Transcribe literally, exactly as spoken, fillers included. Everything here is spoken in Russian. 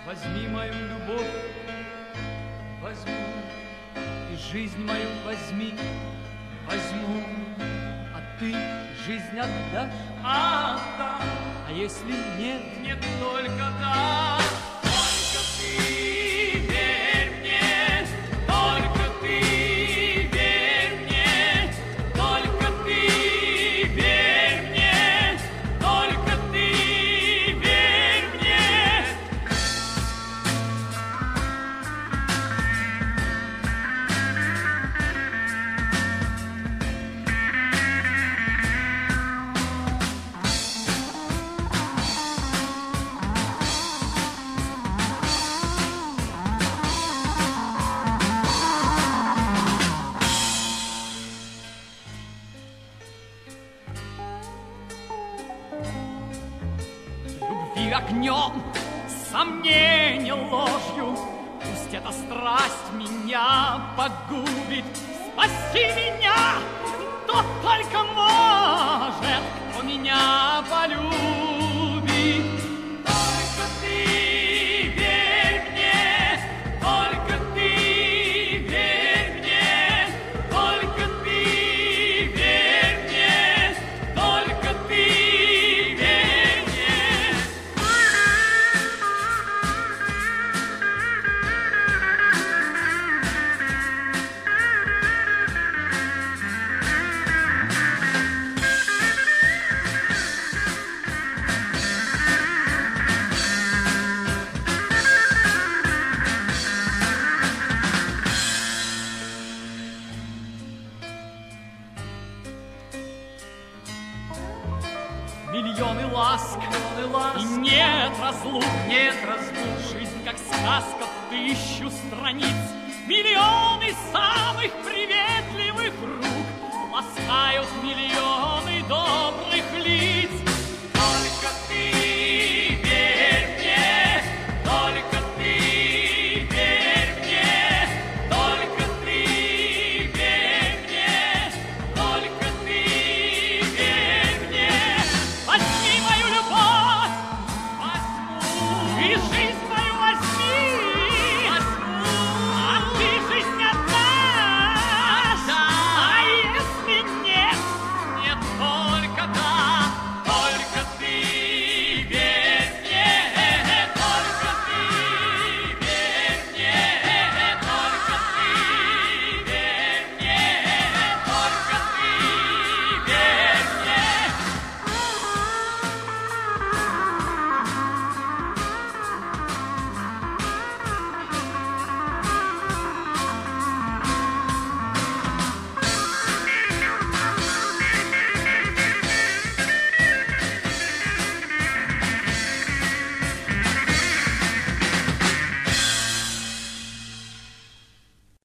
Возьми мою любовь, возьму, и жизнь мою возьми, возьму, а ты жизнь отдашь? Отдам. А если нет? Нет, только да. Только ты верь мне, только ты верь мне, только ты верь мне, только ты верь мне. Любви огнем, сомнение ложью, пусть эта страсть меня погубит. Спаси меня, кто только может, кто меня полюбит. Только ты верь мне, только ты верь мне, только ты верь мне, только ты верь мне. Миллионы ласк, Миллионы ласк, и нет разлук, нет разлук. жизнь как сказка в тысячу страниц. Миллионы самых приветливых рук ласкают миллионы добрых лиц.